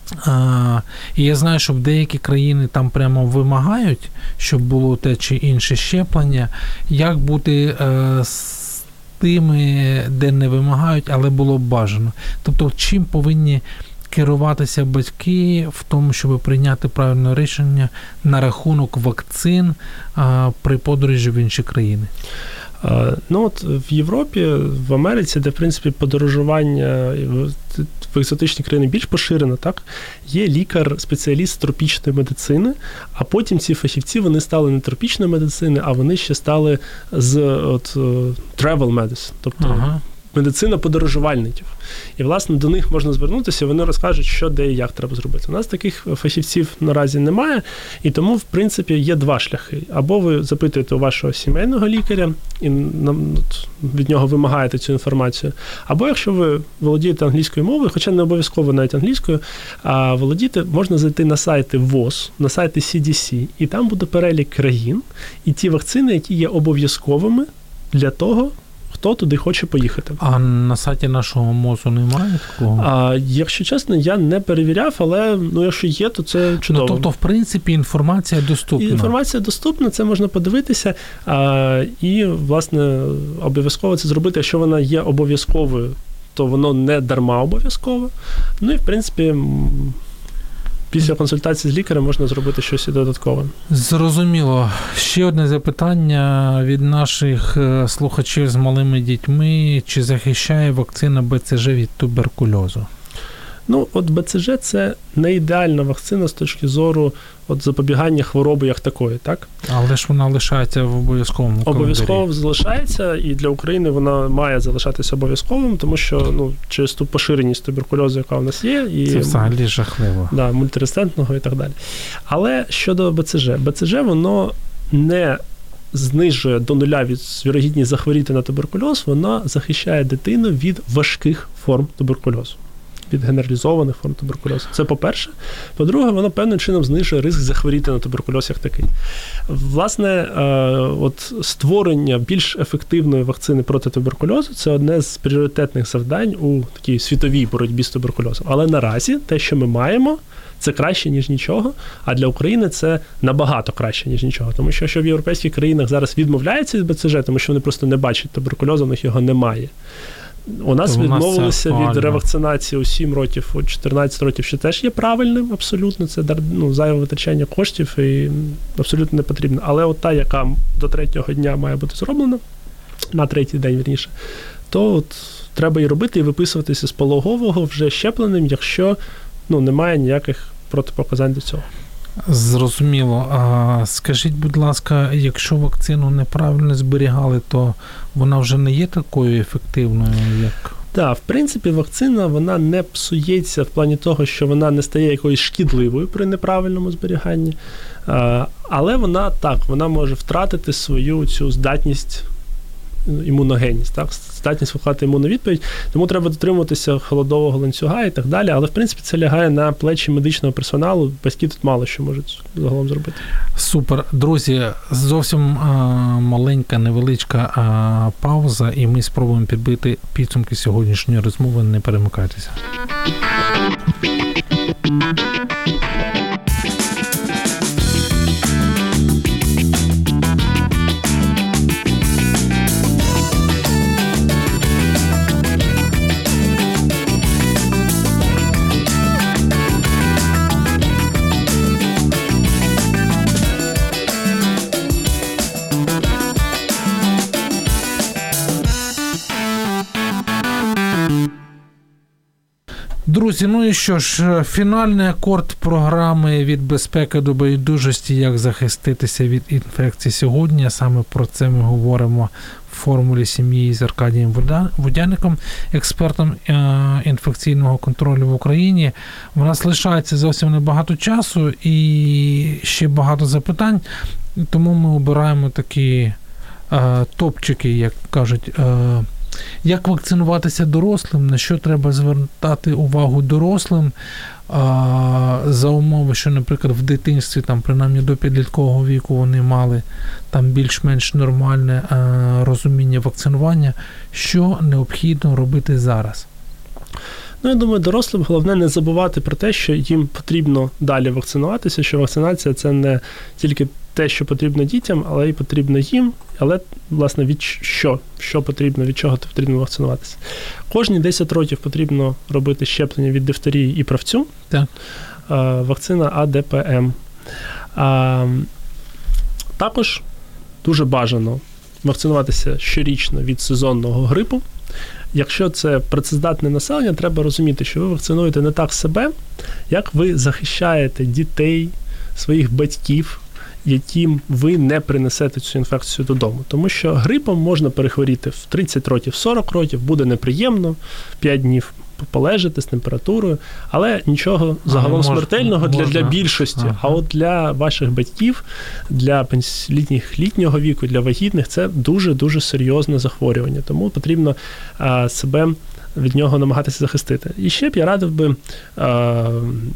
А, і я знаю, що в деякі країни там прямо вимагають, щоб було те чи інше щеплення. Як бути е, з тими, де не вимагають, але було б бажано? Тобто, чим повинні керуватися батьки в тому, щоб прийняти правильне рішення на рахунок вакцин а, при подорожі в інші країни? Ну от в Європі, в Америці, де в принципі подорожування в екзотичні країни більш поширено, так, є лікар-спеціаліст тропічної медицини, а потім ці фахівці, вони стали не тропічної медицини, а вони ще стали з от, travel medicine, тобто ага. медицина подорожувальників. І, власне, до них можна звернутися, і вони розкажуть, що, де і як треба зробити. У нас таких фахівців наразі немає, і тому, в принципі, є два шляхи. Або ви запитуєте у вашого сімейного лікаря і від нього вимагаєте цю інформацію, або якщо ви володієте англійською мовою, хоча не обов'язково навіть англійською, а володіти, можна зайти на сайти ВОЗ, на сайти Сі Ді Сі, і там буде перелік країн і ті вакцини, які є обов'язковими для того, хто туди хоче поїхати. А на сайті нашого МОЗу немає такого? А, якщо чесно, я не перевіряв, але ну, якщо є, то це чудово. Ну, тобто, в принципі, інформація доступна. Інформація доступна, це можна подивитися. А, і, власне, обов'язково це зробити. Якщо вона є обов'язковою, то воно не дарма обов'язково. Ну і, в принципі, після консультації з лікарем можна зробити щось і додаткове. Зрозуміло. Ще одне запитання від наших слухачів з малими дітьми. Чи захищає вакцина Бе Це Же від туберкульозу? Ну, от Бе Це Же – це не ідеальна вакцина з точки зору от, запобігання хвороби як такої, так? Але ж вона лишається в обов'язковому календарі. Обов'язково залишається, і для України вона має залишатися обов'язковим, тому що, ну, через ту поширеність туберкульозу, яка у нас є, і це взагалі жахливо. Да, мультирезистентного і так далі. Але щодо Бе Це Же, Бе Це Же, воно не знижує до нуля від вірогідність захворіти на туберкульоз, вона захищає дитину від важких форм туберкульозу. Від генералізованих форм туберкульозу. Це по-перше. По-друге, воно певним чином знижує ризик захворіти на туберкульоз як такий. Власне, от створення більш ефективної вакцини проти туберкульозу – це одне з пріоритетних завдань у такій світовій боротьбі з туберкульозом. Але наразі те, що ми маємо, це краще, ніж нічого, а для України це набагато краще, ніж нічого. Тому що, що в європейських країнах зараз відмовляються від Бе Це Же, тому що вони просто не бачать туберкульозу, у них його немає. У нас відмовилися від ревакцинації у сім років, у чотирнадцять років, що теж є правильним, абсолютно, це ну, зайве витрачання коштів і абсолютно не потрібно. Але от та, яка до третього дня має бути зроблена, на третій день, вірніше, то от треба і робити, і виписуватися з пологового вже щепленим, якщо ну, немає ніяких протипоказань до цього. Зрозуміло. А скажіть, будь ласка, якщо вакцину неправильно зберігали, то вона вже не є такою ефективною, як... Так, в принципі, вакцина, вона не псується в плані того, що вона не стає якоюсь шкідливою при неправильному зберіганні, але вона, так, вона може втратити свою цю здатність, імуногенність, так, здатність викликати імунну відповідь, тому треба дотримуватися холодового ланцюга і так далі, але в принципі це лягає на плечі медичного персоналу, батьки тут мало що можуть загалом зробити. Супер. Друзі, зовсім а, маленька, невеличка а, пауза, і ми спробуємо підбити підсумки сьогоднішньої розмови, не перемикайтеся. Друзі, ну і що ж, фінальний акорд програми «Від безпеки до байдужості. Як захиститися від інфекцій» сьогодні. Саме про це ми говоримо в формулі сім'ї з Аркадієм Водяником, експертом інфекційного контролю в Україні. У нас лишається зовсім небагато часу і ще багато запитань, тому ми обираємо такі е, топчики, як кажуть. Е, Як вакцинуватися дорослим, на що треба звертати увагу дорослим, а, за умови, що, наприклад, в дитинстві, там, принаймні до підліткового віку вони мали там більш-менш нормальне а, розуміння вакцинування, що необхідно робити зараз? Ну, я думаю, дорослим головне не забувати про те, що їм потрібно далі вакцинуватися, що вакцинація – це не тільки те, що потрібно дітям, але й потрібно їм, але, власне, від що? Що потрібно, від чого потрібно вакцинуватися. Кожні десять років потрібно робити щеплення від дифтерії і правцю. Так. Вакцина А Д П М. А, також дуже бажано вакцинуватися щорічно від сезонного грипу. Якщо це працездатне населення, треба розуміти, що ви вакцинуєте не так себе, як ви захищаєте дітей, своїх батьків, яким ви не принесете цю інфекцію додому. Тому що грипом можна перехворіти в тридцять років, сорок років, буде неприємно, п'ять днів полежати з температурою, але нічого загалом можна, смертельного для, можна. для більшості. Ага. А от для ваших батьків, для літніх, літнього віку, для вагітних, це дуже-дуже серйозне захворювання. Тому потрібно а, себе від нього намагатися захистити. І ще б я радив би а,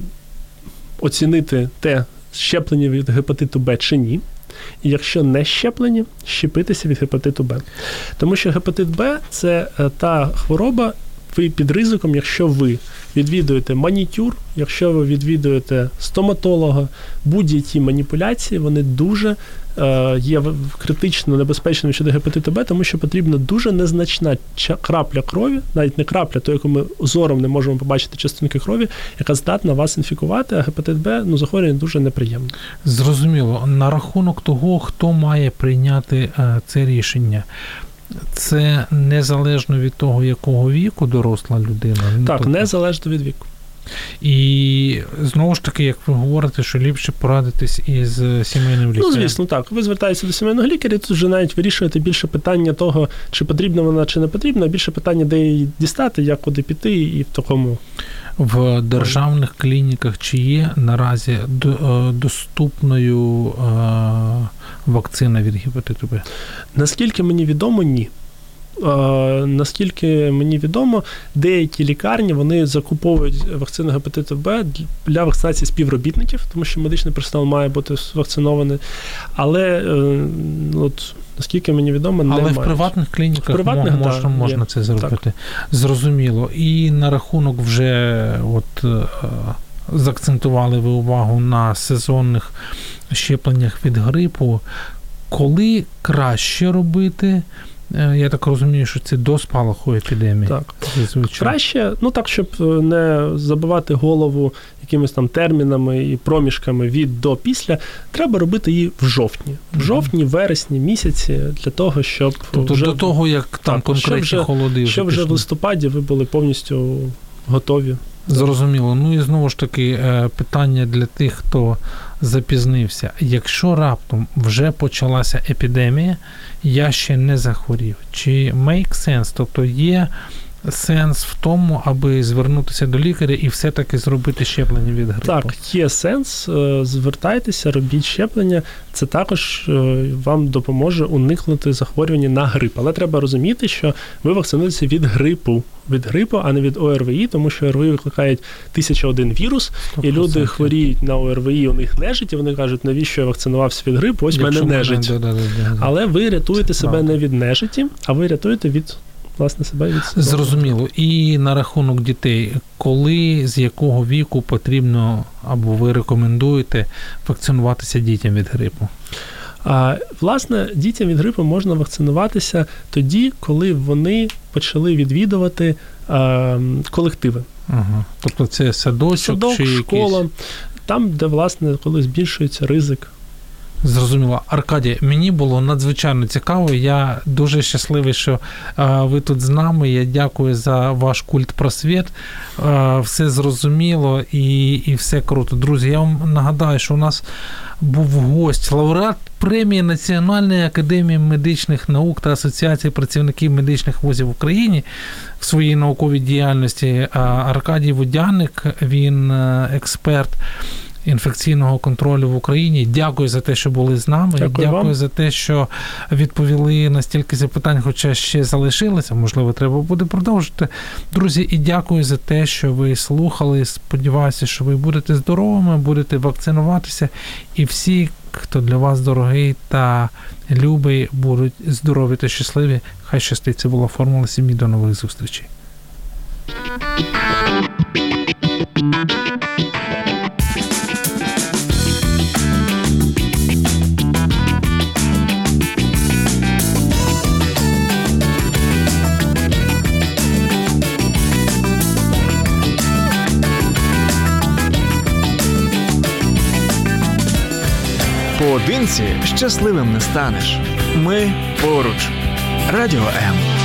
оцінити те, щеплені від гепатиту Б чи ні. І якщо не щеплені, щепитися від гепатиту Б. Тому що гепатит Б – це та хвороба, ви під ризиком, якщо ви відвідуєте манікюр, якщо ви відвідуєте стоматолога, будь-які маніпуляції, вони дуже е, є критично небезпечними щодо гепатиту Б, тому що потрібна дуже незначна крапля крові, навіть не крапля, то, яку ми зором не можемо побачити частинки крові, яка здатна вас інфікувати, а гепатит Б, ну, захворювання дуже неприємне. Зрозуміло. На рахунок того, хто має прийняти е, це рішення, це незалежно від того, якого віку доросла людина? Так, тобто... незалежно від віку. І знову ж таки, як ви говорите, що ліпше порадитись із сімейним лікарем. Ну, звісно, так. Ви звертаєтеся до сімейного лікаря, тут вже навіть вирішуєте більше питання того, чи потрібна вона, чи не потрібна, а більше питання, де її дістати, як куди піти і в такому. В державних клініках чи є наразі доступною вакцина від гепатиту Б? Наскільки мені відомо, ні. Uh, наскільки мені відомо, деякі лікарні, вони закуповують вакцину гепатиту Б для вакцинації співробітників, тому що медичний персонал має бути вакцинований. Але, uh, от, наскільки мені відомо, не Але мають. в приватних клініках в приватних, можна, да, можна це зробити. Так. Зрозуміло. І на рахунок вже от, заакцентували ви увагу на сезонних щепленнях від грипу. Коли краще робити? Я так розумію, що це до спалаху епідемії. Так. Краще, ну так, щоб не забивати голову якимись там термінами і проміжками від до після, треба робити її в жовтні. В жовтні, вересні місяці, для того, щоб тобто вже... до того, як там так, конкретні вже, холоди вже Щоб вже пішли. В листопаді ви були повністю готові. Зрозуміло. Ну і знову ж таки питання для тих, хто запізнився. Якщо раптом вже почалася епідемія, я ще не захворів. Чи make sense? Тобто є сенс в тому, аби звернутися до лікаря і все-таки зробити щеплення від грипу? Так, є сенс. Звертайтеся, робіть щеплення. Це також вам допоможе уникнути захворювання на грип. Але треба розуміти, що ви вакцинуєтеся від грипу. Від грипу, а не від О Р В І, тому що О Р В І викликають тисяча один вірус, сто відсотків. І люди хворіють на О Р В І, у них нежить, і вони кажуть, навіщо я вакцинувався від грипу, ось в мене нежить. Да, да, да, да. Але ви рятуєте це себе правда. Не від нежиті, а ви рятуєте від, власне, себе від себе. Зрозуміло. І на рахунок дітей, коли, з якого віку потрібно, або ви рекомендуєте вакцинуватися дітям від грипу? А, власне, дітям від грипу можна вакцинуватися тоді, коли вони почали відвідувати а, колективи. Ага. Тобто це садочок, Садок, чи школа, якийсь... там, де, власне, коли збільшується ризик. Зрозуміло. Аркадій, мені було надзвичайно цікаво. Я дуже щасливий, що а, ви тут з нами. Я дякую за ваш культ-просвіт. А, все зрозуміло і, і все круто. Друзі, я вам нагадаю, що у нас був гость, лауреат премії Національної академії медичних наук та Асоціації працівників медичних вузів в Україні в своїй науковій діяльності Аркадій Водяник. Він експерт інфекційного контролю в Україні. Дякую за те, що були з нами. Дякую, Дякую вам. за те, що відповіли на стільки запитань, хоча ще залишилося. Можливо, треба буде продовжити. Друзі, і дякую за те, що ви слухали. Сподіваюся, що ви будете здоровими, будете вакцинуватися. І всі, хто для вас дорогий та любий, будуть здорові та щасливі. Хай щастить. Це була Формула сім'ї. До нових зустрічей. Наодинці щасливим не станеш. Ми поруч. Радіо М.